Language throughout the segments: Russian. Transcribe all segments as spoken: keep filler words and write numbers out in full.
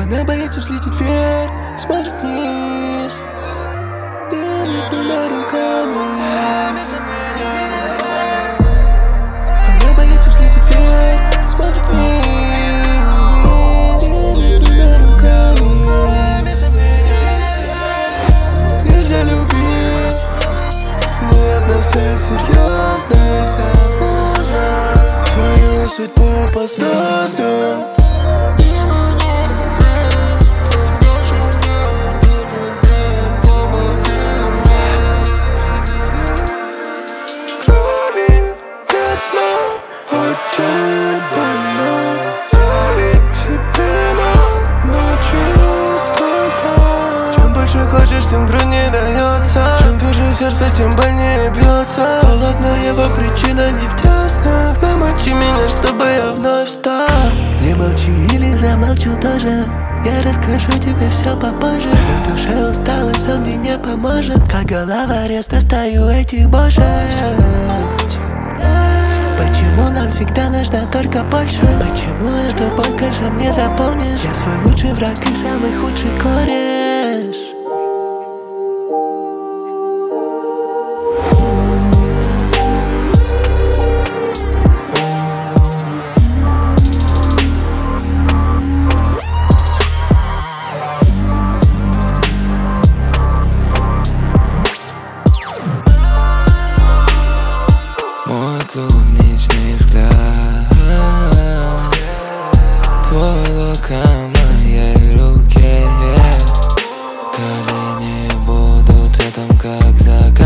Она боится взлететь вверх, смотрит вниз. Делает двумя руками. Она боится взлететь вверх, смотрит вниз. Делает двумя руками. Нельзя любить, нет на все серьезно. Свою судьбу по звездам. Хочешь, тем труднее дается. Чем тверже сердце, тем больнее бьется. Холодная его причина не в теснах. Намочи меня, чтобы я вновь встал. Не молчи или замолчу тоже. Я расскажу тебе все попозже. На душе усталость, он мне не поможет. Как головорез достаю этих бошек. Почему нам всегда нужно только больше? Почему эту боль каждым не заполнишь? Я свой лучший враг и самый худший кореш. Клубничный взгляд, твой лук в моей руке. Колени будут цветом, как закат.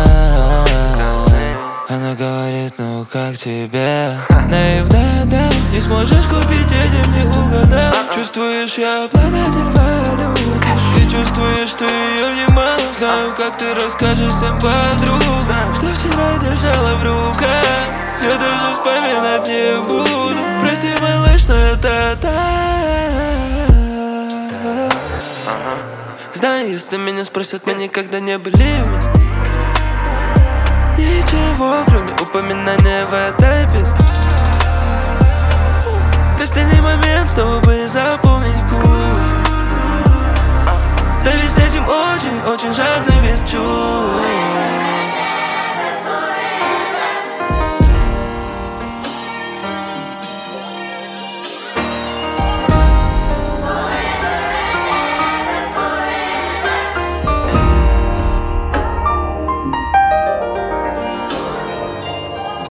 Она говорит, ну как тебе? Наивная, да, не сможешь купить, этим не угадал. Чувствуешь, я обладатель валюты. И чувствуешь, ты ее не мало. Знаю, как ты расскажешь всем подругам, что вчера держала в руках. Я даже вспоминать не буду. Прости, малыш, но это так. Знаю, если меня спросят, мы никогда не были вместе. Ничего, кроме упоминания в этой песне. Прости момент, чтобы запомнить вкус. Да ведь с этим очень, очень жадно без чувств.